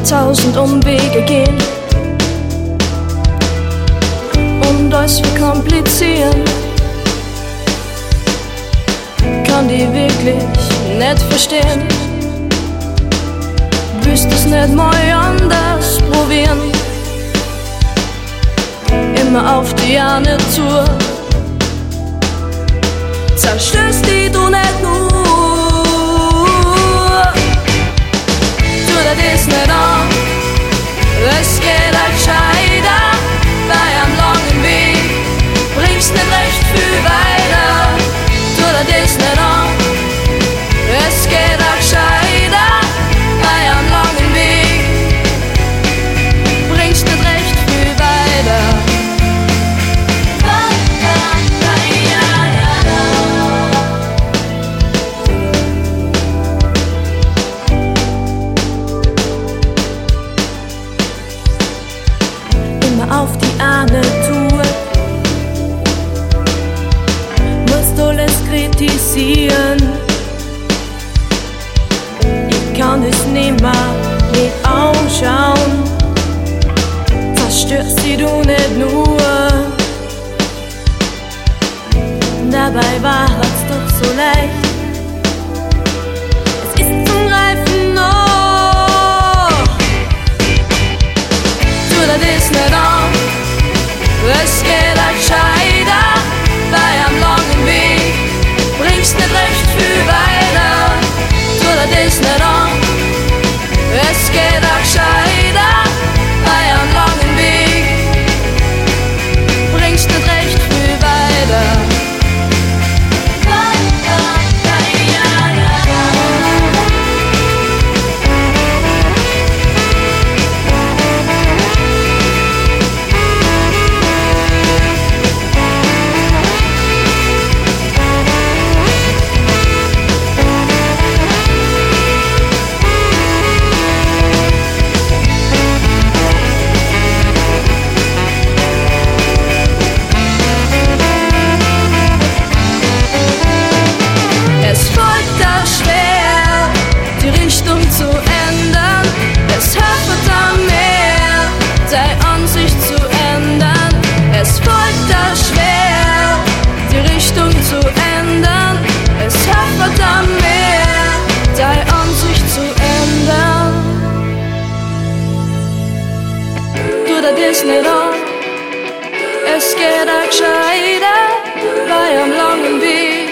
1000 Umwege gehen und das verkomplizieren. Kann die wirklich nicht verstehen, wüsst es nicht mal anders probieren. Immer auf die eine Tour, zerstörst die du nicht nur. Tu das nicht an, es geht halt gescheiter. Bei einem langen Weg bringst nicht recht viel weiter. Tu das nicht an, es geht halt gescheiter. Bei einem langen Weg bringst nicht recht viel weiter. Auf die eine Tour musst du alles kritisieren. Ich kann es nimmer nicht anschauen, zerstörst sie du nicht nur. Dabei war es doch so leicht, es ist zum Greifen noch. Tu das nicht an, es geht halt gescheiter. Bei einem langen Weg bringst nicht recht viel weiter. Tu das nicht an, es geht halt gescheiter. Bei einem langen Weg bringst nicht recht viel weiter. Das nicht an, es geht auch gescheiter bei einem langen Weg.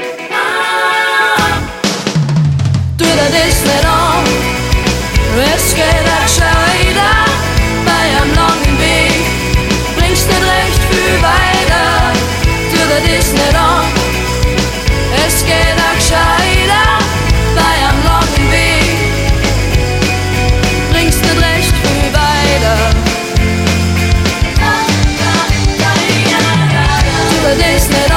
Tu das nicht an, es geht auch gescheiter bei einem langen Weg. Bringst nicht recht viel weiter. Tu das nicht an, es geht auch gescheiter bei einem langen Weg. Bringst nicht recht viel weiter. This